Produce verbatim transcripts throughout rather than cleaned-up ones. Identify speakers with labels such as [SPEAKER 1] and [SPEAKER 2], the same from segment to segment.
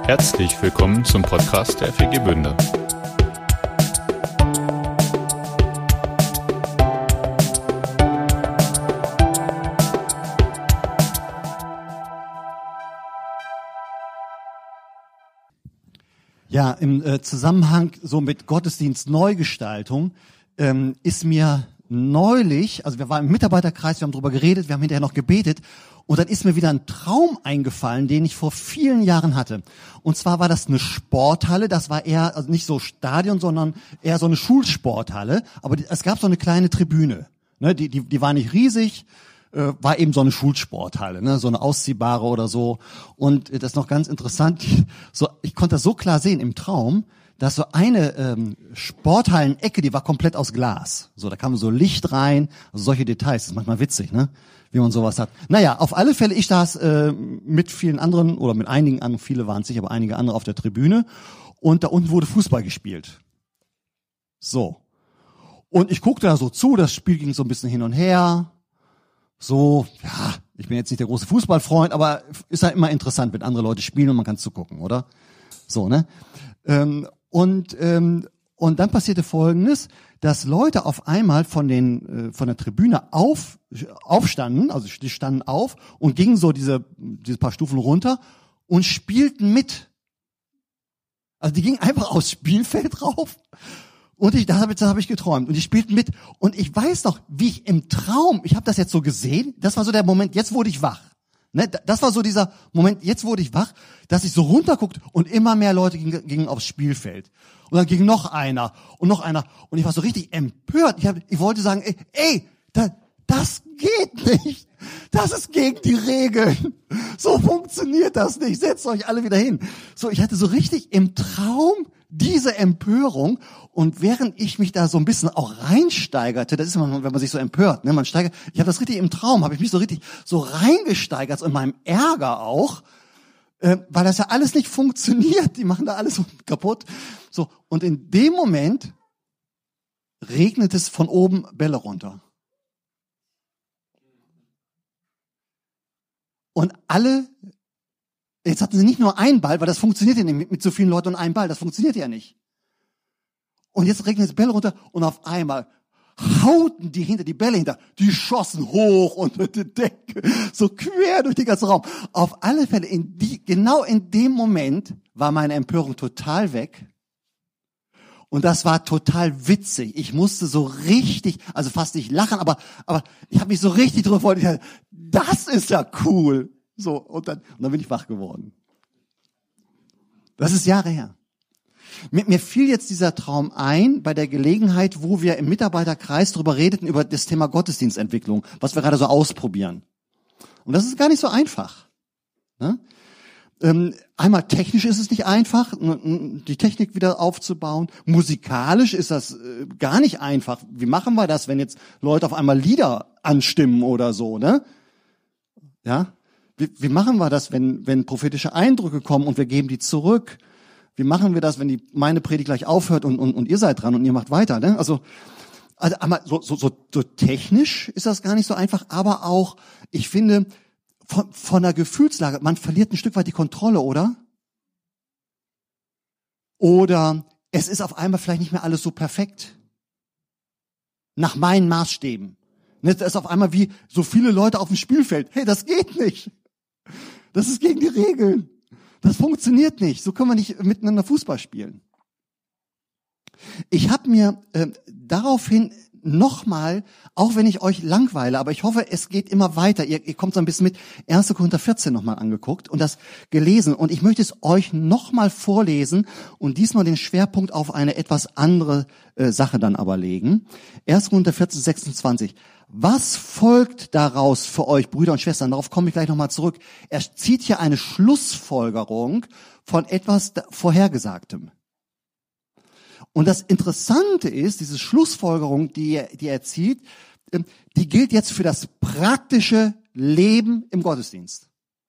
[SPEAKER 1] Herzlich willkommen zum Podcast der F E G Bünde.
[SPEAKER 2] Ja, im äh, Zusammenhang so mit Gottesdienst Neugestaltung ähm, ist mir neulich, also wir waren im Mitarbeiterkreis, wir haben drüber geredet, wir haben hinterher noch gebetet und dann ist mir wieder ein Traum eingefallen, den ich vor vielen Jahren hatte. Und zwar war das eine Sporthalle, das war eher, also nicht so Stadion, sondern eher so eine Schulsporthalle, aber die, es gab so eine kleine Tribüne, ne, die, die, die war nicht riesig, äh, war eben so eine Schulsporthalle, ne, so eine ausziehbare oder so. Und äh, das ist noch ganz interessant, so, ich konnte das so klar sehen im Traum, dass so eine ähm, Sporthallen-Ecke, die war komplett aus Glas. So, da kam so Licht rein, also solche Details. Das ist manchmal witzig, ne? Wie man sowas hat. Naja, auf alle Fälle, ich saß äh, mit vielen anderen, oder mit einigen anderen, viele waren es nicht, aber einige andere auf der Tribüne. Und da unten wurde Fußball gespielt. So. Und ich guckte da so zu, das Spiel ging so ein bisschen hin und her. So, ja, ich bin jetzt nicht der große Fußballfreund, aber ist halt immer interessant, wenn andere Leute spielen und man kann zugucken, oder? So, ne? Ähm, Und ähm, und dann passierte Folgendes, dass Leute auf einmal von den äh, von der Tribüne auf aufstanden, also die standen auf und gingen so diese diese paar Stufen runter und spielten mit. Also die gingen einfach aufs Spielfeld rauf und ich da habe da habe ich geträumt und die spielten mit und ich weiß noch, wie ich im Traum, ich habe das jetzt so gesehen, das war so der Moment, jetzt wurde ich wach. Ne, das war so dieser Moment, jetzt wurde ich wach, dass ich so runterguckt und immer mehr Leute gingen, gingen aufs Spielfeld. Und dann ging noch einer und noch einer. Und ich war so richtig empört. Ich, hab, ich wollte sagen, ey, ey da, das geht nicht. Das ist gegen die Regeln. So funktioniert das nicht. Setzt euch alle wieder hin. So, ich hatte so richtig im Traum diese Empörung. Und während ich mich da so ein bisschen auch reinsteigerte, das ist immer, wenn man sich so empört, ne, man steigert, ich habe das richtig im Traum, habe ich mich so richtig so reingesteigert, so in meinem Ärger auch, äh, weil das ja alles nicht funktioniert, die machen da alles so kaputt. So, und in dem Moment regnet es von oben Bälle runter. Und alle, jetzt hatten sie nicht nur einen Ball, weil das funktioniert ja nicht mit, mit so vielen Leuten und einem Ball, das funktioniert ja nicht. Und jetzt regnet es Bälle runter und auf einmal hauten die hinter die Bälle hinter. Die schossen hoch unter die Decke, so quer durch den ganzen Raum. Auf alle Fälle, in die, genau in dem Moment war meine Empörung total weg. Und das war total witzig. Ich musste so richtig, also fast nicht lachen, aber aber ich habe mich so richtig drüber gefreut. Das ist ja cool. So, und dann, und dann bin ich wach geworden. Das ist Jahre her. Mir, mir fiel jetzt dieser Traum ein bei der Gelegenheit, wo wir im Mitarbeiterkreis darüber redeten, über das Thema Gottesdienstentwicklung, was wir gerade so ausprobieren. Und das ist gar nicht so einfach. Ne? Ähm, einmal technisch ist es nicht einfach, die Technik wieder aufzubauen. Musikalisch ist das äh, gar nicht einfach. Wie machen wir das, wenn jetzt Leute auf einmal Lieder anstimmen oder so, ne? Ja? Wie, wie machen wir das, wenn, wenn prophetische Eindrücke kommen und wir geben die zurück? Wie machen wir das, wenn die meine Predigt gleich aufhört und, und, und ihr seid dran und ihr macht weiter? Ne? Also, also aber so, so, so, so technisch ist das gar nicht so einfach, aber auch, ich finde, von, von der Gefühlslage, man verliert ein Stück weit die Kontrolle, oder? Oder es ist auf einmal vielleicht nicht mehr alles so perfekt. Nach meinen Maßstäben. Ne, das ist auf einmal wie so viele Leute auf dem Spielfeld. Hey, das geht nicht. Das ist gegen die Regeln. Das funktioniert nicht. So können wir nicht miteinander Fußball spielen. Ich habe mir äh, daraufhin nochmal, auch wenn ich euch langweile, aber ich hoffe, es geht immer weiter. Ihr, ihr kommt so ein bisschen mit. erster Korinther vierzehn nochmal angeguckt und das gelesen. Und ich möchte es euch nochmal vorlesen und diesmal den Schwerpunkt auf eine etwas andere äh, Sache dann aber legen. erster Korinther vierzehn, sechsundzwanzig. Was folgt daraus für euch, Brüder und Schwestern? Darauf komme ich gleich nochmal zurück. Er zieht hier eine Schlussfolgerung von etwas Vorhergesagtem. Und das Interessante ist, diese Schlussfolgerung, die er, die er zieht, die gilt jetzt für das praktische Leben im Gottesdienst.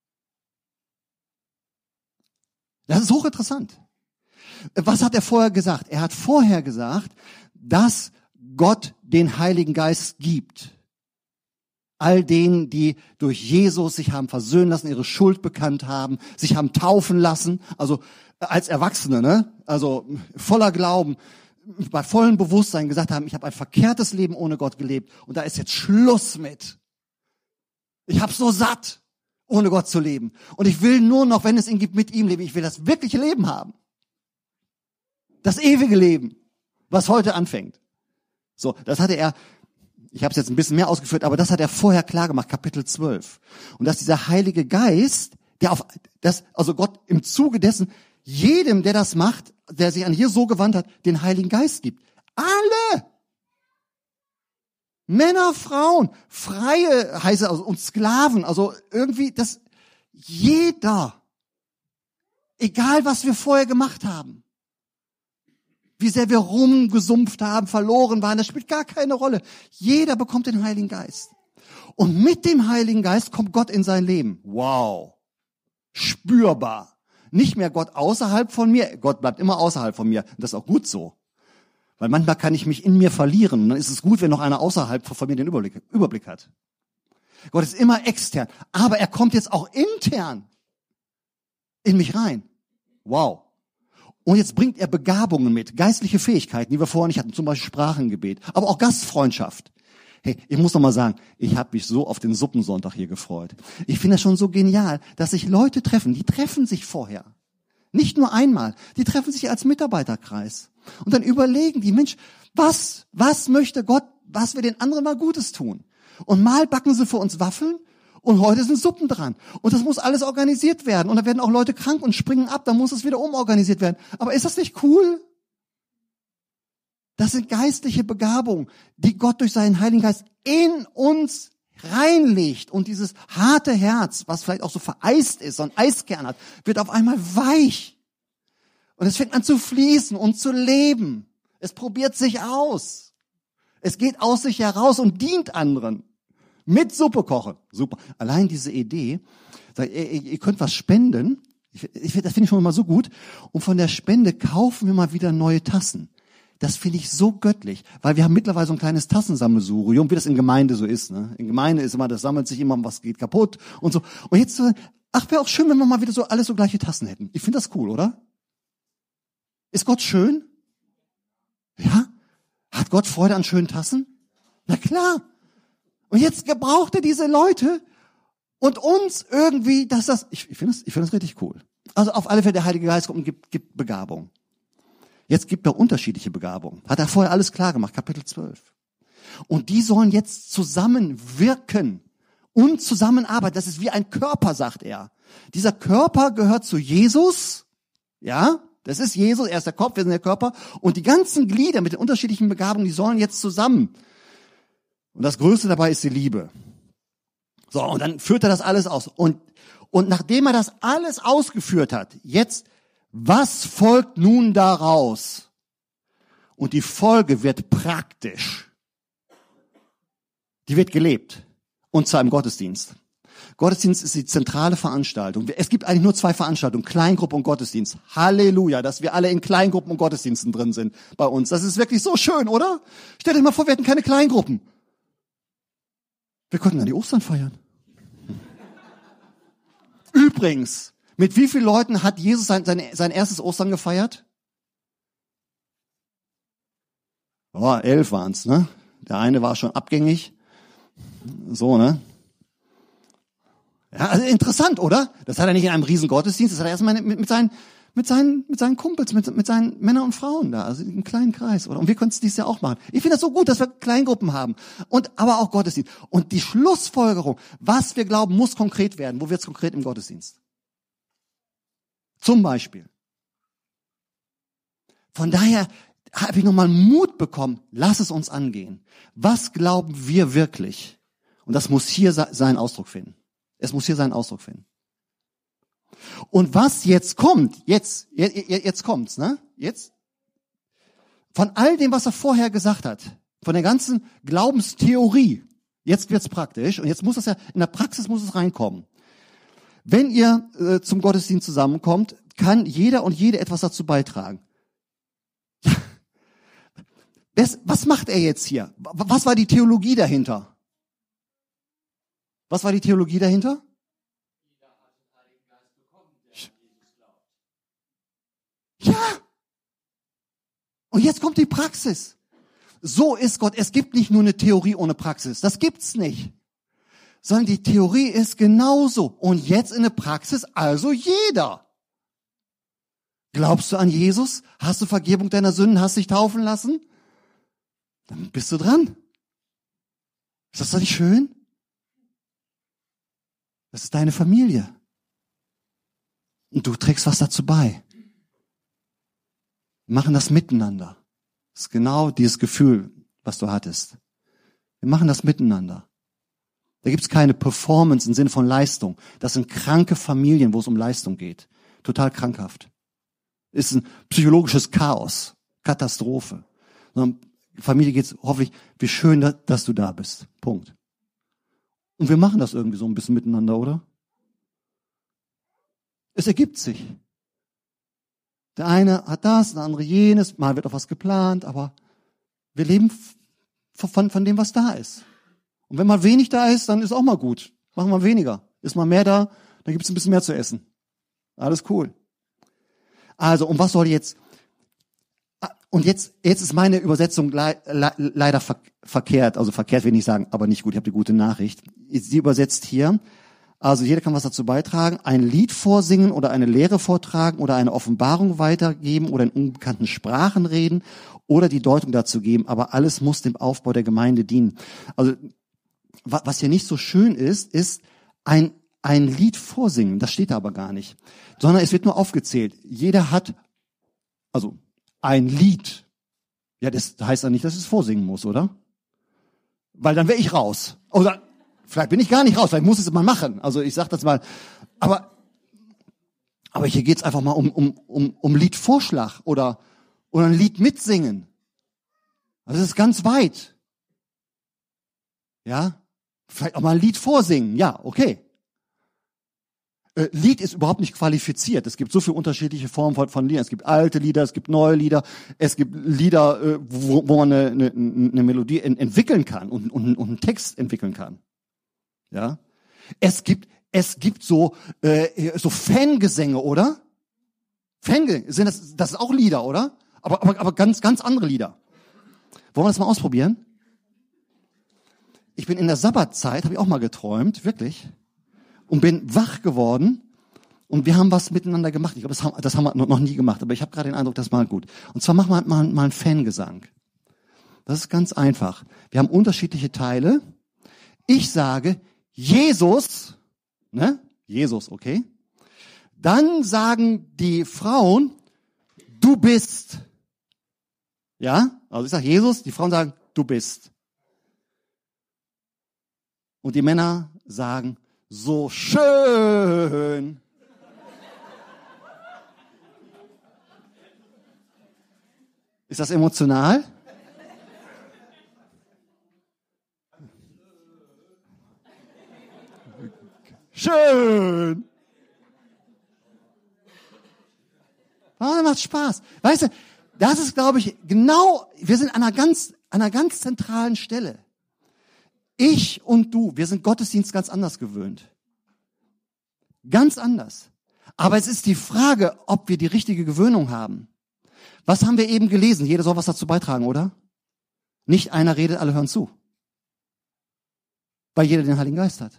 [SPEAKER 2] Das ist hochinteressant. Was hat er vorher gesagt? Er hat vorher gesagt, dass Gott den Heiligen Geist gibt. All denen, die durch Jesus sich haben versöhnen lassen, ihre Schuld bekannt haben, sich haben taufen lassen, also als Erwachsene, ne? Also voller Glauben, bei vollem Bewusstsein gesagt haben, ich habe ein verkehrtes Leben ohne Gott gelebt und da ist jetzt Schluss mit. Ich habe so satt, ohne Gott zu leben. Und ich will nur noch, wenn es ihn gibt, mit ihm leben. Ich will das wirkliche Leben haben. Das ewige Leben, was heute anfängt. So, das hatte er, ich habe es jetzt ein bisschen mehr ausgeführt, aber das hat er vorher klar gemacht, Kapitel zwölf. Und dass dieser Heilige Geist, der auf, das, also Gott im Zuge dessen, jedem, der das macht, der sich an hier so gewandt hat, den Heiligen Geist gibt. Alle! Männer, Frauen, Freie heißt es, also, und Sklaven, also irgendwie, das, jeder, egal was wir vorher gemacht haben, wie sehr wir rumgesumpft haben, verloren waren, das spielt gar keine Rolle. Jeder bekommt den Heiligen Geist. Und mit dem Heiligen Geist kommt Gott in sein Leben. Wow. Spürbar. Nicht mehr Gott außerhalb von mir. Gott bleibt immer außerhalb von mir. Das ist auch gut so. Weil manchmal kann ich mich in mir verlieren. Und dann ist es gut, wenn noch einer außerhalb von mir den Überblick, Überblick hat. Gott ist immer extern. Aber er kommt jetzt auch intern in mich rein. Wow. Und jetzt bringt er Begabungen mit, geistliche Fähigkeiten, die wir vorher nicht hatten, zum Beispiel Sprachengebet, aber auch Gastfreundschaft. Hey, ich muss noch mal sagen, ich habe mich so auf den Suppensonntag hier gefreut. Ich finde das schon so genial, dass sich Leute treffen, die treffen sich vorher. Nicht nur einmal, die treffen sich als Mitarbeiterkreis. Und dann überlegen die, Mensch, was, was möchte Gott, was wir den anderen mal Gutes tun? Und mal backen sie für uns Waffeln und heute sind Suppen dran. Und das muss alles organisiert werden. Und da werden auch Leute krank und springen ab, dann muss es wieder umorganisiert werden. Aber ist das nicht cool? Das sind geistliche Begabungen, die Gott durch seinen Heiligen Geist in uns reinlegt. Und dieses harte Herz, was vielleicht auch so vereist ist, so ein Eiskern hat, wird auf einmal weich. Und es fängt an zu fließen und zu leben. Es probiert sich aus. Es geht aus sich heraus und dient anderen. Mit Suppe kochen. Super. Allein diese Idee, ihr könnt was spenden. Ich, ich, das finde ich schon mal so gut. Und von der Spende kaufen wir mal wieder neue Tassen. Das finde ich so göttlich, weil wir haben mittlerweile so ein kleines Tassensammelsurium, wie das in Gemeinde so ist. Ne? In Gemeinde ist immer, das sammelt sich immer, was geht kaputt und so. Und jetzt, ach, wäre auch schön, wenn wir mal wieder so alles so gleiche Tassen hätten. Ich finde das cool, oder? Ist Gott schön? Ja? Hat Gott Freude an schönen Tassen? Na klar. Und jetzt gebraucht er diese Leute und uns irgendwie, dass das, ich, ich finde das, ich finde das richtig cool. Also auf alle Fälle, der Heilige Geist kommt und gibt, gibt Begabung. Jetzt gibt er unterschiedliche Begabungen. Hat er vorher alles klar gemacht, Kapitel zwölf. Und die sollen jetzt zusammenwirken und zusammenarbeiten. Das ist wie ein Körper, sagt er. Dieser Körper gehört zu Jesus, ja, das ist Jesus, er ist der Kopf, wir sind der Körper. Und die ganzen Glieder mit den unterschiedlichen Begabungen, die sollen jetzt zusammen. Und das Größte dabei ist die Liebe. So, und dann führt er das alles aus. Und, und nachdem er das alles ausgeführt hat, jetzt, was folgt nun daraus? Und die Folge wird praktisch. Die wird gelebt. Und zwar im Gottesdienst. Gottesdienst ist die zentrale Veranstaltung. Es gibt eigentlich nur zwei Veranstaltungen, Kleingruppe und Gottesdienst. Halleluja, dass wir alle in Kleingruppen und Gottesdiensten drin sind bei uns. Das ist wirklich so schön, oder? Stellt euch mal vor, wir hätten keine Kleingruppen. Wir könnten dann die Ostern feiern. Übrigens, mit wie vielen Leuten hat Jesus sein, sein, sein erstes Ostern gefeiert? Oh, elf waren's, ne? Der eine war schon abgängig. So, ne? Ja, also interessant, oder? Das hat er nicht in einem riesen Gottesdienst, das hat er erstmal mit, mit seinen, mit seinen, mit seinen Kumpels, mit, mit seinen Männern und Frauen da, also im kleinen Kreis, oder? Und wir können es dieses Jahr auch machen. Ich finde das so gut, dass wir Kleingruppen haben. Und, aber auch Gottesdienst. Und die Schlussfolgerung, was wir glauben, muss konkret werden. Wo wird's konkret im Gottesdienst? Zum Beispiel. Von daher habe ich nochmal Mut bekommen, lass es uns angehen. Was glauben wir wirklich? Und das muss hier seinen Ausdruck finden. Es muss hier seinen Ausdruck finden. Und was jetzt kommt, jetzt, jetzt, jetzt kommt's, ne? Jetzt, von all dem, was er vorher gesagt hat, von der ganzen Glaubenstheorie, jetzt wird's praktisch und jetzt muss es ja, in der Praxis muss es reinkommen. Wenn ihr äh, zum Gottesdienst zusammenkommt, kann jeder und jede etwas dazu beitragen. Was, was macht er jetzt hier? Was war die Theologie dahinter? Was war die Theologie dahinter? Ja. Und jetzt kommt die Praxis. So ist Gott. Es gibt nicht nur eine Theorie ohne Praxis. Das gibt's nicht. Sondern die Theorie ist genauso. Und jetzt in der Praxis also jeder. Glaubst du an Jesus? Hast du Vergebung deiner Sünden? Hast dich taufen lassen? Dann bist du dran. Ist das doch nicht schön? Das ist deine Familie. Und du trägst was dazu bei. Wir machen das miteinander. Das ist genau dieses Gefühl, was du hattest. Wir machen das miteinander. Da gibt's keine Performance im Sinne von Leistung. Das sind kranke Familien, wo es um Leistung geht. Total krankhaft. Ist ein psychologisches Chaos. Katastrophe. Sondern Familie geht's hoffentlich, wie schön, dass du da bist. Punkt. Und wir machen das irgendwie so ein bisschen miteinander, oder? Es ergibt sich. Der eine hat das, der andere jenes, mal wird auch was geplant, aber wir leben von, von dem, was da ist. Und wenn mal wenig da ist, dann ist auch mal gut. Machen wir weniger. Ist mal mehr da, dann gibt's ein bisschen mehr zu essen. Alles cool. Also, und was soll jetzt... Und jetzt, jetzt ist meine Übersetzung le, le, leider ver, verkehrt, also verkehrt will ich nicht sagen, aber nicht gut, ich habe die gute Nachricht. Sie übersetzt hier, also jeder kann was dazu beitragen, ein Lied vorsingen oder eine Lehre vortragen oder eine Offenbarung weitergeben oder in unbekannten Sprachen reden oder die Deutung dazu geben, aber alles muss dem Aufbau der Gemeinde dienen. Also was hier nicht so schön ist, ist ein, ein Lied vorsingen, das steht da aber gar nicht, sondern es wird nur aufgezählt. Jeder hat, also ein Lied. Ja, das heißt ja nicht, dass es vorsingen muss, oder? Weil dann wäre ich raus. Oder vielleicht bin ich gar nicht raus, vielleicht muss ich es mal machen. Also ich sag das mal. Aber, aber hier geht's einfach mal um, um, um, um Liedvorschlag oder, oder ein Lied mitsingen. Also das ist ganz weit. Ja? Vielleicht auch mal ein Lied vorsingen. Ja, okay. Äh, Lied ist überhaupt nicht qualifiziert. Es gibt so viele unterschiedliche Formen von, von Liedern. Es gibt alte Lieder, es gibt neue Lieder, es gibt Lieder, äh, wo, wo man eine, eine, eine Melodie en, entwickeln kann und, und, und einen Text entwickeln kann. Ja, es gibt es gibt so äh, so Fangesänge, oder? Fangesänge sind das das ist auch Lieder, oder? Aber aber aber ganz ganz andere Lieder. Wollen wir das mal ausprobieren? Ich bin in der Sabbatzeit, habe ich auch mal geträumt, wirklich. Und bin wach geworden und wir haben was miteinander gemacht. Ich glaube, das haben, das haben wir noch nie gemacht, aber ich habe gerade den Eindruck, das ist mal gut. Und zwar machen wir mal, mal einen Fangesang. Das ist ganz einfach. Wir haben unterschiedliche Teile. Ich sage Jesus, ne? Jesus, okay? Dann sagen die Frauen, du bist. Ja? Also ich sage Jesus, die Frauen sagen, du bist. Und die Männer sagen, so schön. Ist das emotional? Schön. Ah, das macht Spaß. Weißt du, das ist, glaube ich, genau, wir sind an einer ganz, an einer ganz zentralen Stelle. Ich und du, wir sind Gottesdienst ganz anders gewöhnt. Ganz anders. Aber es ist die Frage, ob wir die richtige Gewöhnung haben. Was haben wir eben gelesen? Jeder soll was dazu beitragen, oder? Nicht einer redet, alle hören zu. Weil jeder den Heiligen Geist hat.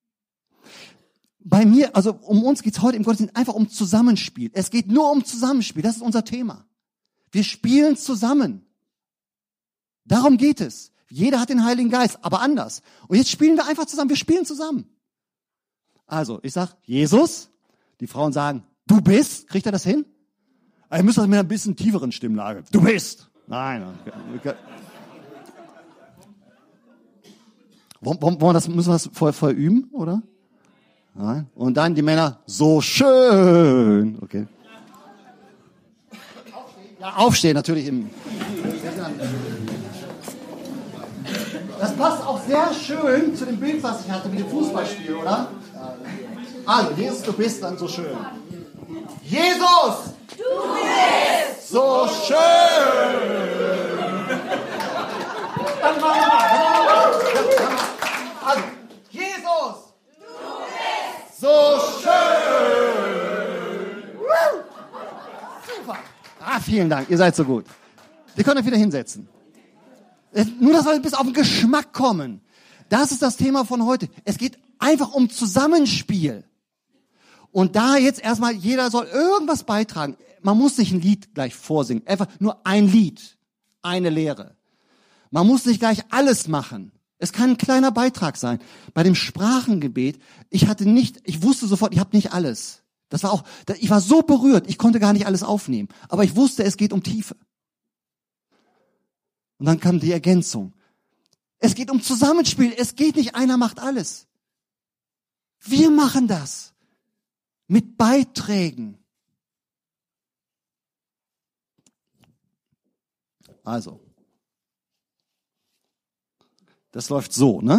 [SPEAKER 2] Bei mir, also um uns geht's heute im Gottesdienst einfach um Zusammenspiel. Es geht nur um Zusammenspiel. Das ist unser Thema. Wir spielen zusammen. Darum geht es. Jeder hat den Heiligen Geist, aber anders. Und jetzt spielen wir einfach zusammen. Wir spielen zusammen. Also, ich sag Jesus. Die Frauen sagen, du bist. Kriegt er das hin? Ihr müsst das mit einer bisschen tieferen Stimmlage. Du bist. Nein. Wollen wir das, müssen wir das vorher, vorher üben, oder? Nein. Und dann die Männer, so schön. Okay. Ja, aufstehen natürlich im... Das passt auch sehr schön zu dem Bild, was ich hatte mit dem Fußballspiel, oder? Also, Jesus, du bist dann so schön. Jesus! Du bist so schön! Dann machen wir mal. Also, Jesus! Vielen Dank, ihr seid so gut. Ihr könnt euch wieder hinsetzen. Nur, dass wir bis auf den Geschmack kommen. Das ist das Thema von heute. Es geht einfach um Zusammenspiel. Und da jetzt erstmal, jeder soll irgendwas beitragen. Man muss nicht ein Lied gleich vorsingen. Einfach nur ein Lied, eine Lehre. Man muss nicht gleich alles machen. Es kann ein kleiner Beitrag sein. Bei dem Sprachengebet, ich hatte nicht, ich wusste sofort, ich habe nicht alles. Das war auch, ich war so berührt, ich konnte gar nicht alles aufnehmen. Aber ich wusste, es geht um Tiefe. Und dann kam die Ergänzung. Es geht um Zusammenspiel. Es geht nicht, einer macht alles. Wir machen das. Mit Beiträgen. Also. Das läuft so, ne?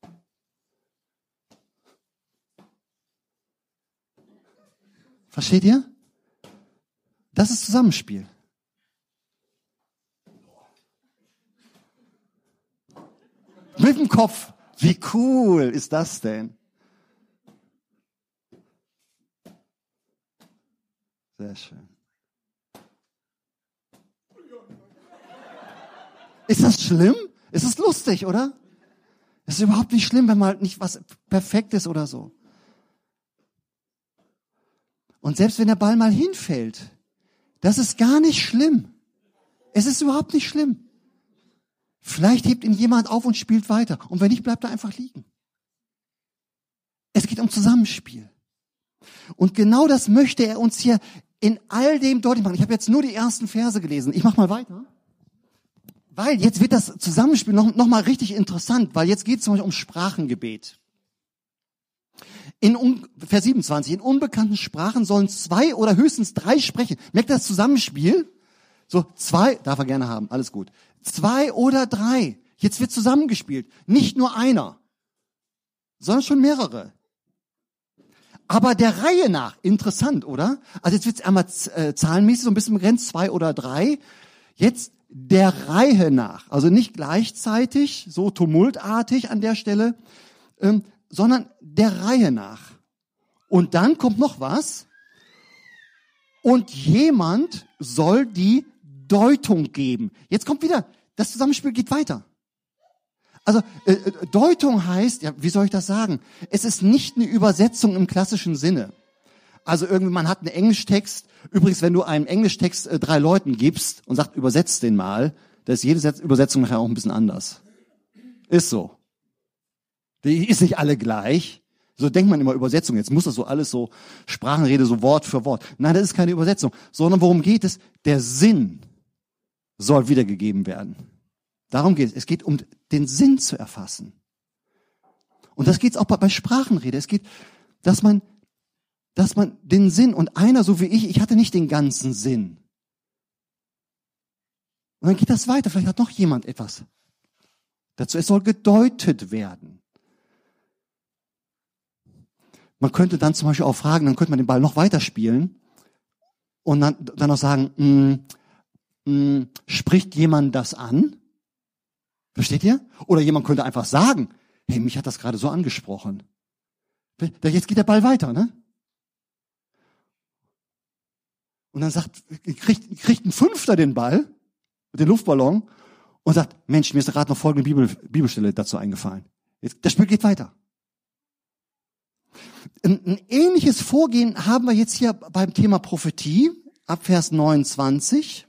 [SPEAKER 2] Versteht ihr? Das ist Zusammenspiel. Mit dem Kopf. Wie cool ist das denn? Sehr schön. Ist das schlimm? Ist es lustig, oder? Es ist überhaupt nicht schlimm, wenn mal nicht was perfekt ist oder so. Und selbst wenn der Ball mal hinfällt, das ist gar nicht schlimm. Es ist überhaupt nicht schlimm. Vielleicht hebt ihn jemand auf und spielt weiter. Und wenn nicht, bleibt er einfach liegen. Es geht um Zusammenspiel. Und genau das möchte er uns hier in all dem deutlich machen. Ich habe jetzt nur die ersten Verse gelesen. Ich mache mal weiter. Weil jetzt wird das Zusammenspiel noch, noch mal richtig interessant, weil jetzt geht es zum Beispiel um Sprachengebet. In un, Vers siebenundzwanzig, in unbekannten Sprachen sollen zwei oder höchstens drei sprechen. Merkt das Zusammenspiel? So, zwei, darf er gerne haben, alles gut. Zwei oder drei. Jetzt wird zusammengespielt. Nicht nur einer, sondern schon mehrere. Aber der Reihe nach, interessant, oder? Also jetzt wird es einmal äh, zahlenmäßig so ein bisschen begrenzt, zwei oder drei. Jetzt der Reihe nach, also nicht gleichzeitig, so tumultartig an der Stelle, ähm, sondern der Reihe nach. Und dann kommt noch was. Und jemand soll die Deutung geben. Jetzt kommt wieder, das Zusammenspiel geht weiter. Also äh, Deutung heißt, ja, wie soll ich das sagen? Es ist nicht eine Übersetzung im klassischen Sinne. Also irgendwie, man hat einen Englischtext. Übrigens, wenn du einen Englischtext äh, drei Leuten gibst und sagst, übersetzt den mal, da ist jede Übersetzung nachher auch ein bisschen anders. Ist so. Die ist nicht alle gleich. So denkt man immer Übersetzung. Jetzt muss das so alles so Sprachenrede, so Wort für Wort. Nein, das ist keine Übersetzung. Sondern worum geht es? Der Sinn soll wiedergegeben werden. Darum geht es. Es geht um den Sinn zu erfassen. Und das geht es auch bei, bei Sprachenrede. Es geht, dass man dass man den Sinn, und einer, so wie ich, ich hatte nicht den ganzen Sinn. Und dann geht das weiter, vielleicht hat noch jemand etwas dazu. Es soll gedeutet werden. Man könnte dann zum Beispiel auch fragen, dann könnte man den Ball noch weiterspielen und dann, dann auch sagen, mh, mh, spricht jemand das an? Versteht ihr? Oder jemand könnte einfach sagen, hey, mich hat das gerade so angesprochen. Jetzt geht der Ball weiter, ne? Und dann sagt, kriegt, kriegt ein Fünfter den Ball, den Luftballon, und sagt, Mensch, mir ist gerade noch folgende Bibel, Bibelstelle dazu eingefallen. Jetzt, das Spiel geht weiter. Ein, ein ähnliches Vorgehen haben wir jetzt hier beim Thema Prophetie, ab Vers neunundzwanzig.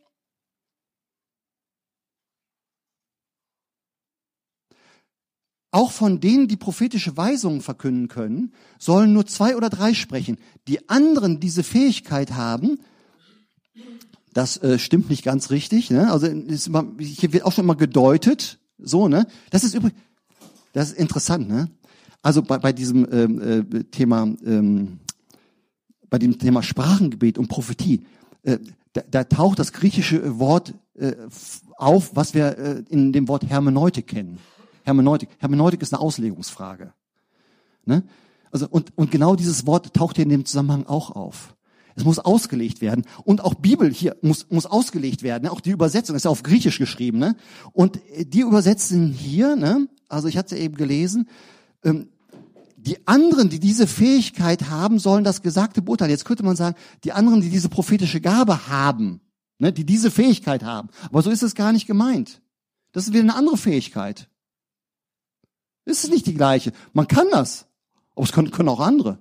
[SPEAKER 2] Auch von denen, die prophetische Weisungen verkünden können, sollen nur zwei oder drei sprechen. Die anderen diese Fähigkeit haben, das äh, stimmt nicht ganz richtig, ne? Also ist immer, hier wird auch schon immer gedeutet, so, ne? Das ist übrigens, das ist interessant, ne? Also bei, bei diesem ähm, äh, Thema, ähm, bei dem Thema Sprachengebet und Prophetie, äh, da, da taucht das griechische Wort äh, auf, was wir äh, in dem Wort Hermeneutik kennen. Hermeneutik. Hermeneutik ist eine Auslegungsfrage, ne? Also und und genau dieses Wort taucht hier in dem Zusammenhang auch auf. Es muss ausgelegt werden. Und auch Bibel hier muss, muss ausgelegt werden. Auch die Übersetzung ist ja auf Griechisch geschrieben, ne? Und die übersetzen hier, ne? Also ich hatte eben gelesen, ähm, die anderen, die diese Fähigkeit haben, sollen das Gesagte beurteilen. Jetzt könnte man sagen, die anderen, die diese prophetische Gabe haben, ne, die diese Fähigkeit haben. Aber so ist es gar nicht gemeint. Das ist wieder eine andere Fähigkeit. Es ist nicht die gleiche. Man kann das, aber es können, können auch andere.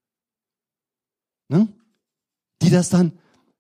[SPEAKER 2] Ne? Die das dann,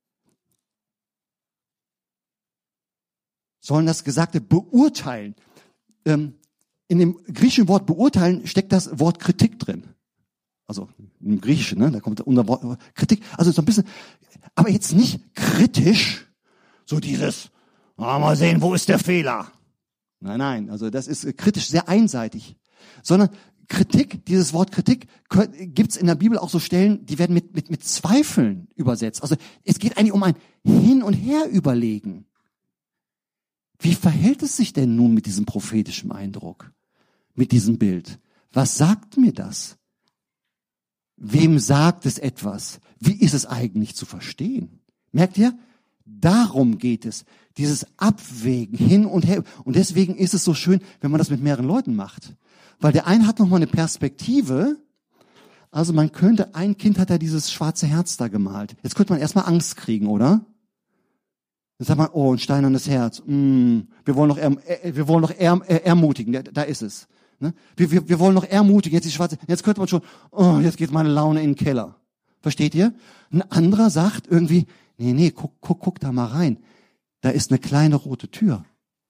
[SPEAKER 2] sollen das Gesagte beurteilen. Ähm, in dem griechischen Wort beurteilen steckt das Wort Kritik drin. Also im Griechischen, ne, da kommt unter Wort Kritik. Also so ein bisschen, aber jetzt nicht kritisch, so dieses, ah, mal sehen, wo ist der Fehler? Nein, nein, also das ist kritisch sehr einseitig. Sondern Kritik, dieses Wort Kritik, gibt's in der Bibel auch so Stellen, die werden mit, mit, mit Zweifeln übersetzt. Also es geht eigentlich um ein Hin- und Her-Überlegen. Wie verhält es sich denn nun mit diesem prophetischen Eindruck? Mit diesem Bild? Was sagt mir das? Wem sagt es etwas? Wie ist es eigentlich zu verstehen? Merkt ihr? Darum geht es. Dieses Abwägen hin und her. Und deswegen ist es so schön, wenn man das mit mehreren Leuten macht. Weil der eine hat nochmal eine Perspektive. Also man könnte, ein Kind hat ja dieses schwarze Herz da gemalt. Jetzt könnte man erstmal Angst kriegen, oder? Dann sagt man, oh, ein steinernes Herz. Mm, wir wollen noch, erm, äh, wir wollen noch erm, äh, ermutigen. Da, da ist es. Ne? Wir, wir, wir wollen noch ermutigen. Jetzt die schwarze. Jetzt könnte man schon. Oh, jetzt geht meine Laune in den Keller. Versteht ihr? Ein anderer sagt irgendwie, nee, nee, guck, guck, guck da mal rein. Da ist eine kleine rote Tür.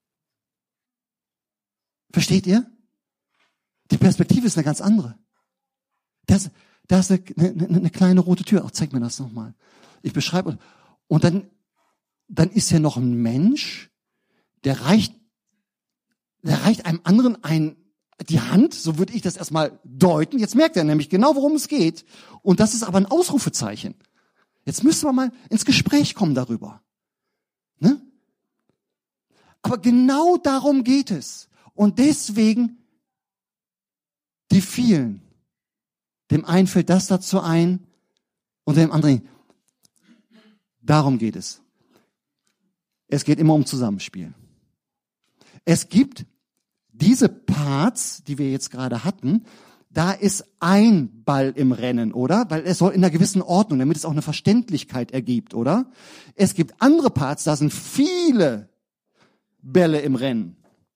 [SPEAKER 2] Versteht ihr? Die Perspektive ist eine ganz andere. Das, da ist eine, eine, eine kleine rote Tür. Ach, zeig mir das nochmal. Ich beschreibe. Und dann, dann ist ja noch ein Mensch, der reicht, der reicht einem anderen ein, die Hand, so würde ich das erstmal deuten. Jetzt merkt er nämlich genau, worum es geht. Und das ist aber ein Ausrufezeichen. Jetzt müssen wir mal ins Gespräch kommen darüber. Ne? Aber genau darum geht es. Und deswegen die vielen. Dem einen fällt das dazu ein und dem anderen. Darum geht es. Es geht immer um Zusammenspiel. Es gibt diese Parts, die wir jetzt gerade hatten, da ist ein Ball im Rennen, oder? Weil es soll in einer gewissen Ordnung, damit es auch eine Verständlichkeit ergibt, oder? Es gibt andere Parts, da sind viele Bälle im Rennen.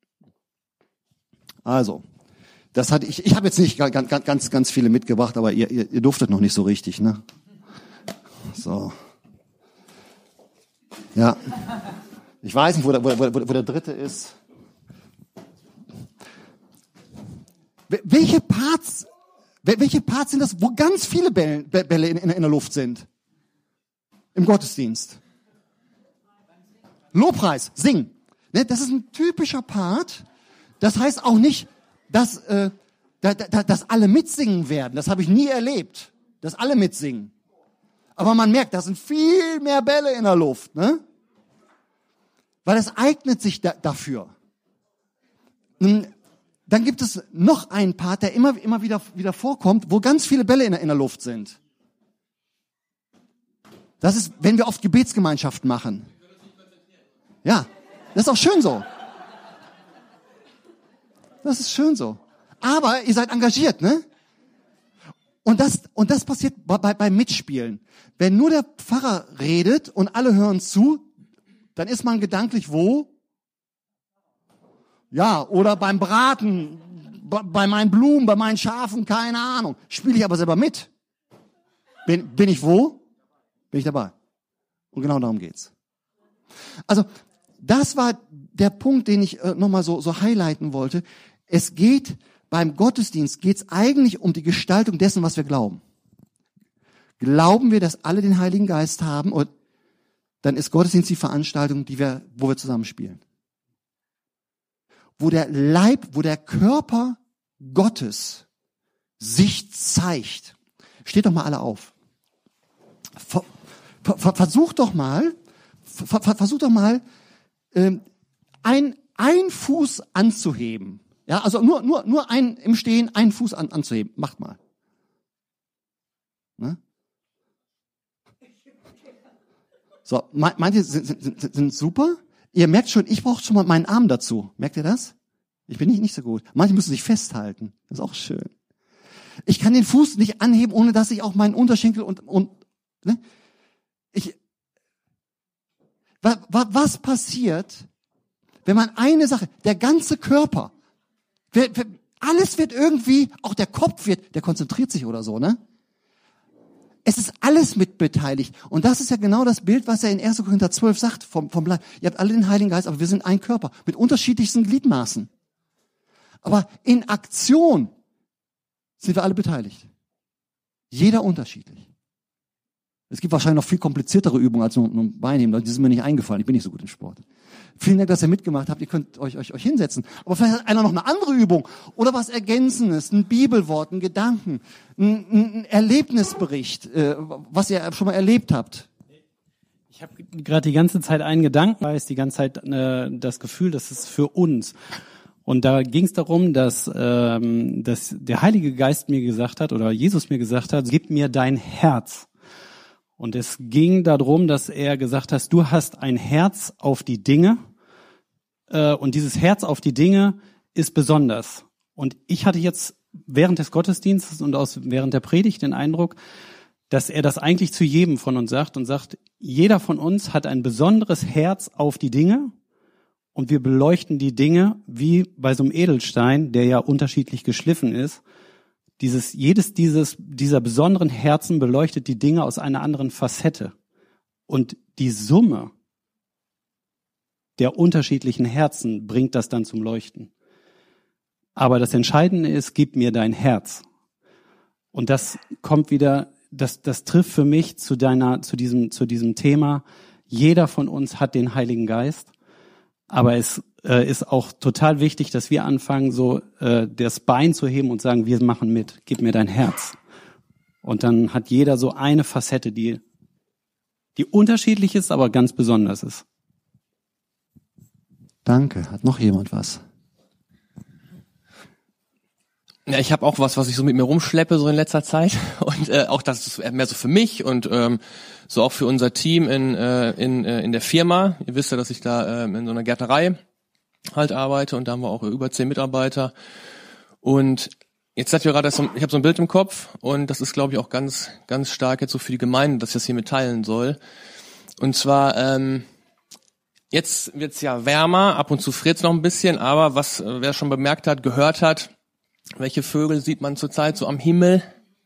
[SPEAKER 2] Also, das hatte ich, ich habe jetzt nicht ganz, ganz, ganz viele mitgebracht, aber ihr, ihr, ihr durftet noch nicht so richtig, ne? So. Ja. Ich weiß nicht, wo der, wo, wo, wo der dritte ist. Welche Parts, welche Parts sind das, wo ganz viele Bälle, Bälle in, in, in der Luft sind? Im Gottesdienst. Lobpreis, singen. Ne, das ist ein typischer Part. Das heißt auch nicht, dass, äh, da, da, dass alle mitsingen werden. Das habe ich nie erlebt, dass alle mitsingen. Aber man merkt, da sind viel mehr Bälle in der Luft, ne? Weil es eignet sich da, dafür. Dann gibt es noch einen Part, der immer, immer wieder, wieder vorkommt, wo ganz viele Bälle in der, in der Luft sind. Das ist, wenn wir oft Gebetsgemeinschaften machen. Ja, das ist auch schön so. Das ist schön so. Aber ihr seid engagiert, ne? Und das, und das passiert bei, bei, beim Mitspielen. Wenn nur der Pfarrer redet und alle hören zu, dann ist man gedanklich wo? Ja, oder beim Braten, bei meinen Blumen, bei meinen Schafen, keine Ahnung. Spiele ich aber selber mit. Bin, bin ich wo? Bin ich dabei. Und genau darum geht's. Also, das war der Punkt, den ich äh, nochmal so, so highlighten wollte. Es geht, beim Gottesdienst geht's eigentlich um die Gestaltung dessen, was wir glauben. Glauben wir, dass alle den Heiligen Geist haben, und dann ist Gottesdienst die Veranstaltung, die wir, wo wir zusammenspielen. Wo der Leib, wo der Körper Gottes sich zeigt. Steht doch mal alle auf. Ver, ver, versucht doch mal, ver, versucht doch mal, ähm, ein, ein Fuß anzuheben. Ja, also nur, nur, nur ein, im Stehen einen Fuß an, anzuheben. Macht mal. Ne? So, manche sind, sind, sind super. Ihr merkt schon, ich brauche schon mal meinen Arm dazu. Merkt ihr das? Ich bin nicht, nicht so gut. Manche müssen sich festhalten. Das ist auch schön. Ich kann den Fuß nicht anheben, ohne dass ich auch meinen Unterschenkel und, und ne? ich, Was, was passiert, wenn man eine Sache, der ganze Körper, alles wird irgendwie, auch der Kopf wird, der konzentriert sich oder so, ne? Es ist alles mit beteiligt. Und das ist ja genau das Bild, was er in erster Korinther zwölf sagt, vom, vom Leib. Ihr habt alle den Heiligen Geist, aber wir sind ein Körper mit unterschiedlichsten Gliedmaßen. Aber in Aktion sind wir alle beteiligt. Jeder unterschiedlich. Es gibt wahrscheinlich noch viel kompliziertere Übungen als nur, nur ein Bein heben. Die sind mir nicht eingefallen. Ich bin nicht so gut im Sport. Vielen Dank, dass ihr mitgemacht habt. Ihr könnt euch, euch, euch hinsetzen. Aber vielleicht hat einer noch eine andere Übung oder was Ergänzendes, ein Bibelwort, ein Gedanken, ein, ein Erlebnisbericht, äh, was ihr schon mal erlebt habt.
[SPEAKER 3] Ich habe gerade die ganze Zeit einen Gedanken, weil es die ganze Zeit äh, das Gefühl, das ist für uns. Und da ging es darum, dass, ähm, dass der Heilige Geist mir gesagt hat oder Jesus mir gesagt hat, gib mir dein Herz. Und es ging darum, dass er gesagt hat, du hast ein Herz auf die Dinge äh, und dieses Herz auf die Dinge ist besonders. Und ich hatte jetzt während des Gottesdienstes und aus während der Predigt den Eindruck, dass er das eigentlich zu jedem von uns sagt und sagt, jeder von uns hat ein besonderes Herz auf die Dinge und wir beleuchten die Dinge wie bei so einem Edelstein, der ja unterschiedlich geschliffen ist. Dieses, jedes dieses, dieser besonderen Herzen beleuchtet die Dinge aus einer anderen Facette. Und die Summe der unterschiedlichen Herzen bringt das dann zum Leuchten. Aber das Entscheidende ist, gib mir dein Herz. Und das kommt wieder, das, das trifft für mich zu deiner, zu diesem, zu diesem Thema. Jeder von uns hat den Heiligen Geist. Aber es äh, ist auch total wichtig, dass wir anfangen, so äh, das Bein zu heben und sagen, wir machen mit, gib mir dein Herz. Und dann hat jeder so eine Facette, die, die unterschiedlich ist, aber ganz besonders ist.
[SPEAKER 2] Danke. Hat noch jemand was?
[SPEAKER 4] Ja, ich habe auch was, was ich so mit mir rumschleppe so in letzter Zeit und äh, auch das ist mehr so für mich und ähm, so auch für unser Team in äh, in äh, in der Firma. Ihr wisst ja, dass ich da äh, in so einer Gärtnerei halt arbeite und da haben wir auch über zehn Mitarbeiter. Und jetzt sagt ihr gerade, so, ich habe so ein Bild im Kopf und das ist, glaube ich, auch ganz ganz stark jetzt so für die Gemeinde, dass ich das hier mitteilen soll. Und zwar ähm, jetzt wird's ja wärmer, ab und zu friert's noch ein bisschen, aber was äh, wer schon bemerkt hat, gehört hat, welche Vögel sieht man zurzeit so am Himmel?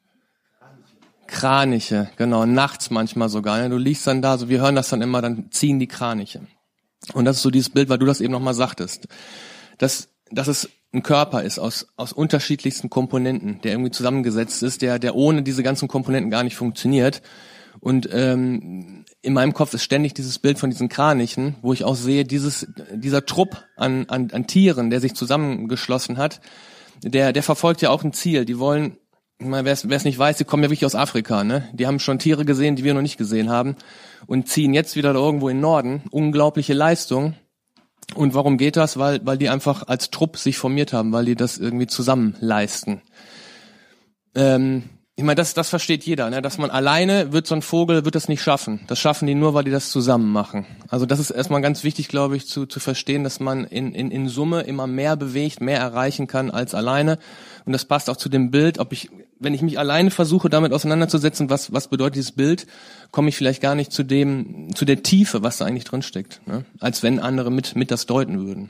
[SPEAKER 4] Kraniche, genau, nachts manchmal sogar. Ne? Du liegst dann da, so wir hören das dann immer, dann ziehen die Kraniche. Und das ist so dieses Bild, weil du das eben nochmal sagtest, dass, dass es ein Körper ist aus, aus unterschiedlichsten Komponenten, der irgendwie zusammengesetzt ist, der, der ohne diese ganzen Komponenten gar nicht funktioniert. Und ähm, in meinem Kopf ist ständig dieses Bild von diesen Kranichen, wo ich auch sehe, dieses, dieser Trupp an, an, an Tieren, der sich zusammengeschlossen hat, der, der verfolgt ja auch ein Ziel. Die wollen, wer es nicht weiß, die kommen ja wirklich aus Afrika, ne? Die haben schon Tiere gesehen, die wir noch nicht gesehen haben und ziehen jetzt wieder da irgendwo in den Norden. Unglaubliche Leistung. Und warum geht das? Weil, weil die einfach als Trupp sich formiert haben, weil die das irgendwie zusammen leisten. Ähm, ich meine, das, das versteht jeder, ne? Dass man alleine wird so ein Vogel, wird das nicht schaffen. Das schaffen die nur, weil die das zusammen machen. Also das ist erstmal ganz wichtig, glaube ich, zu, zu verstehen, dass man in, in, in Summe immer mehr bewegt, mehr erreichen kann als alleine. Und das passt auch zu dem Bild, ob ich, wenn ich mich alleine versuche, damit auseinanderzusetzen, was, was bedeutet dieses Bild, komme ich vielleicht gar nicht zu dem, zu der Tiefe, was da eigentlich drin steckt, ne? Als wenn andere mit, mit das deuten würden.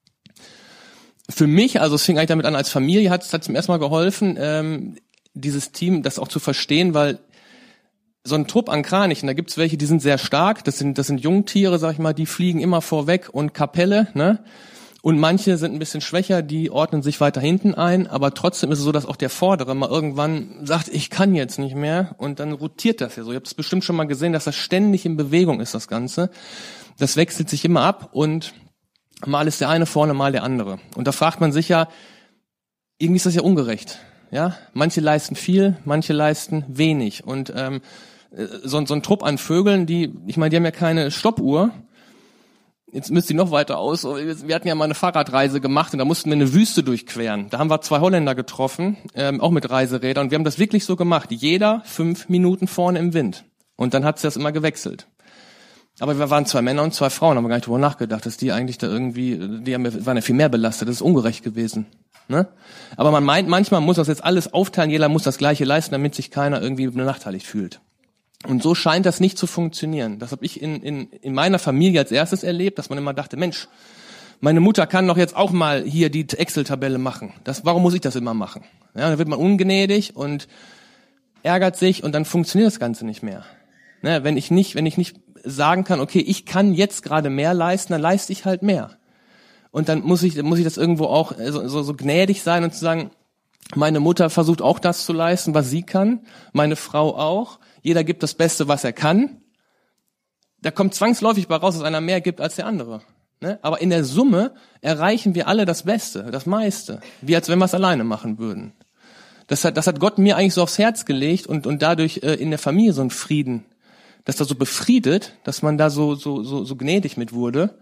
[SPEAKER 4] Für mich, also es fing eigentlich damit an, als Familie hat es hat zum ersten Mal geholfen, ähm, dieses Team, das auch zu verstehen, weil so ein Trupp an Kranichen, da gibt's welche, die sind sehr stark, das sind das sind Jungtiere, sag ich mal, die fliegen immer vorweg und Kapelle, ne? Und manche sind ein bisschen schwächer, die ordnen sich weiter hinten ein, aber trotzdem ist es so, dass auch der Vordere mal irgendwann sagt, ich kann jetzt nicht mehr und dann rotiert das ja so. Ihr habt es bestimmt schon mal gesehen, dass das ständig in Bewegung ist, das Ganze. Das wechselt sich immer ab und mal ist der eine vorne, mal der andere. Und da fragt man sich ja, irgendwie ist das ja ungerecht. Ja, manche leisten viel, manche leisten wenig. Und ähm, so, so ein Trupp an Vögeln, die, ich meine, die haben ja keine Stoppuhr. Jetzt müsst ihr noch weiter aus. Wir hatten ja mal eine Fahrradreise gemacht und da mussten wir eine Wüste durchqueren. Da haben wir zwei Holländer getroffen, ähm, auch mit Reiserädern. Und wir haben das wirklich so gemacht. Jeder fünf Minuten vorne im Wind. Und dann hat sich das immer gewechselt. Aber wir waren zwei Männer und zwei Frauen, haben wir gar nicht drüber nachgedacht, dass die eigentlich da irgendwie, die haben, waren ja viel mehr belastet. Das ist ungerecht gewesen. Ne? Aber man meint, manchmal muss das jetzt alles aufteilen, jeder muss das Gleiche leisten, damit sich keiner irgendwie benachteiligt fühlt. Und so scheint das nicht zu funktionieren. Das habe ich in, in, in meiner Familie als erstes erlebt, dass man immer dachte, Mensch, meine Mutter kann doch jetzt auch mal hier die Excel-Tabelle machen. Das, warum muss ich das immer machen? Ja, dann wird man ungnädig und ärgert sich und dann funktioniert das Ganze nicht mehr. Ne, wenn ich nicht, wenn ich nicht sagen kann, okay, ich kann jetzt gerade mehr leisten, dann leiste ich halt mehr. Und dann muss ich, muss ich das irgendwo auch so, so, so gnädig sein und zu sagen, meine Mutter versucht auch das zu leisten, was sie kann, meine Frau auch. Jeder gibt das Beste, was er kann. Da kommt zwangsläufig bei raus, dass einer mehr gibt als der andere. Ne? Aber in der Summe erreichen wir alle das Beste, das meiste. Wie als wenn wir es alleine machen würden. Das hat, das hat Gott mir eigentlich so aufs Herz gelegt und, und dadurch äh, in der Familie so ein Frieden, dass da so befriedet, dass man da so, so, so, so gnädig mit wurde.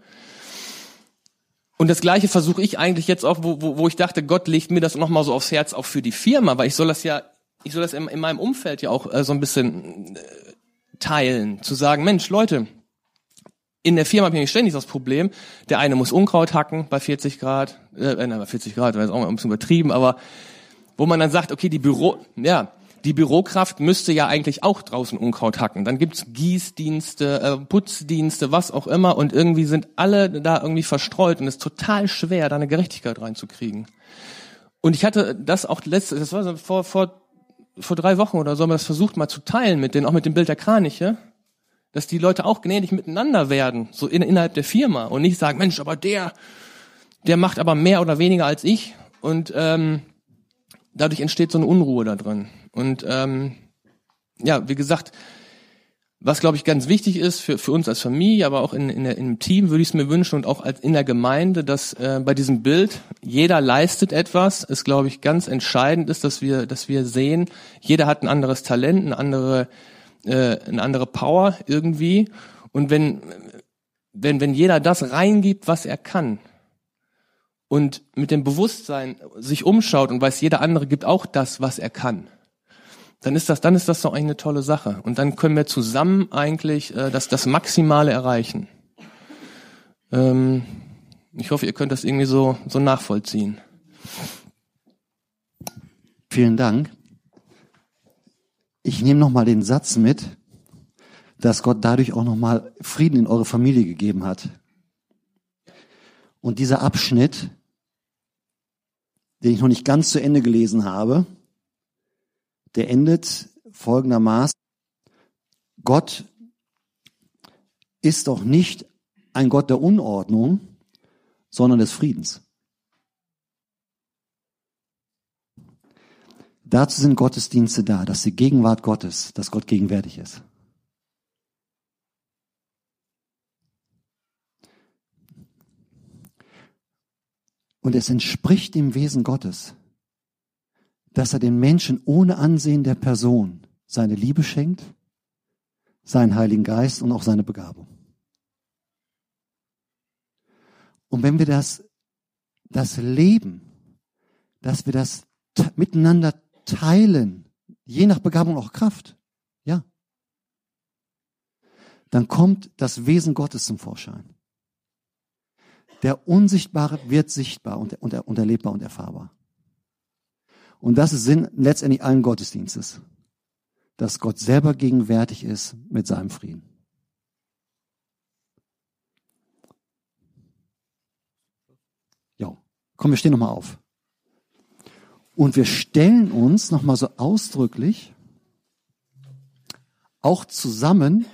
[SPEAKER 4] Und das Gleiche versuche ich eigentlich jetzt auch, wo, wo, wo ich dachte, Gott legt mir das nochmal so aufs Herz, auch für die Firma, weil ich soll das ja, ich soll das in, in meinem Umfeld ja auch äh, so ein bisschen äh, teilen, zu sagen, Mensch, Leute, in der Firma habe ich nämlich ständig das Problem, der eine muss Unkraut hacken bei vierzig Grad, äh, nein, bei vierzig Grad, das ist auch mal ein bisschen übertrieben, aber wo man dann sagt, okay, die Büro, ja, die Bürokraft müsste ja eigentlich auch draußen Unkraut hacken. Dann gibt's Gießdienste, äh, Putzdienste, was auch immer und irgendwie sind alle da irgendwie verstreut und es ist total schwer, da eine Gerechtigkeit reinzukriegen. Und ich hatte das auch letztes, das war so vor, vor, vor drei Wochen oder so, haben wir das versucht mal zu teilen mit denen, auch mit dem Bild der Kraniche, dass die Leute auch gnädig miteinander werden, so in, innerhalb der Firma und nicht sagen, Mensch, aber der, der macht aber mehr oder weniger als ich und ähm, dadurch entsteht so eine Unruhe da drin. Und ähm, ja, wie gesagt, was glaube ich ganz wichtig ist für für uns als Familie, aber auch in in der, im Team würde ich es mir wünschen und auch als in der Gemeinde, dass äh, bei diesem Bild jeder leistet etwas. Es glaube ich ganz entscheidend ist, dass wir dass wir sehen, jeder hat ein anderes Talent, eine andere äh, eine andere Power irgendwie. Und wenn wenn wenn jeder das reingibt, was er kann, und mit dem Bewusstsein sich umschaut und weiß, jeder andere gibt auch das, was er kann, dann ist das, dann ist das doch eigentlich eine tolle Sache. Und dann können wir zusammen eigentlich äh, das, das Maximale erreichen. Ähm, ich hoffe, ihr könnt das irgendwie so, so nachvollziehen.
[SPEAKER 2] Vielen Dank. Ich nehme nochmal den Satz mit, dass Gott dadurch auch nochmal Frieden in eure Familie gegeben hat. Und dieser Abschnitt, den ich noch nicht ganz zu Ende gelesen habe, der endet folgendermaßen: Gott ist doch nicht ein Gott der Unordnung, sondern des Friedens. Dazu sind Gottesdienste da, dass die Gegenwart Gottes, dass Gott gegenwärtig ist. Und es entspricht dem Wesen Gottes, dass er den Menschen ohne Ansehen der Person seine Liebe schenkt, seinen Heiligen Geist und auch seine Begabung. Und wenn wir das, das leben, dass wir das t- miteinander teilen, je nach Begabung auch Kraft, ja, dann kommt das Wesen Gottes zum Vorschein. Der Unsichtbare wird sichtbar und, und, und erlebbar und erfahrbar. Und das ist Sinn letztendlich allen Gottesdienstes, dass Gott selber gegenwärtig ist mit seinem Frieden. Jo, komm, wir stehen nochmal auf. Und wir stellen uns nochmal so ausdrücklich auch zusammen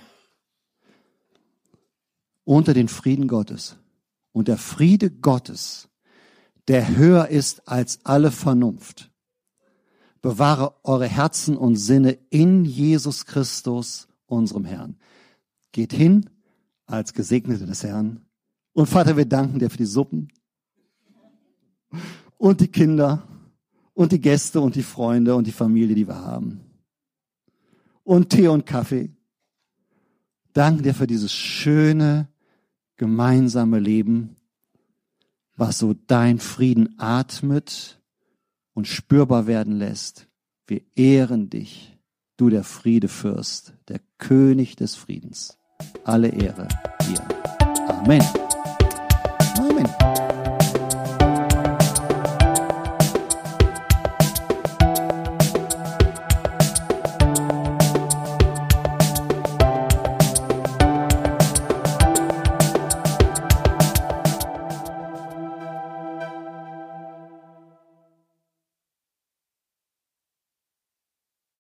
[SPEAKER 2] unter den Frieden Gottes. Und der Friede Gottes, der höher ist als alle Vernunft, bewahre eure Herzen und Sinne in Jesus Christus, unserem Herrn. Geht hin als Gesegnete des Herrn. Und Vater, wir danken dir für die Suppen und die Kinder und die Gäste und die Freunde und die Familie, die wir haben. Und Tee und Kaffee. Danke dir für dieses schöne, gemeinsame Leben, was so dein Frieden atmet und spürbar werden lässt. Wir ehren dich, du der Friedefürst, der König des Friedens. Alle Ehre dir. Amen. Amen.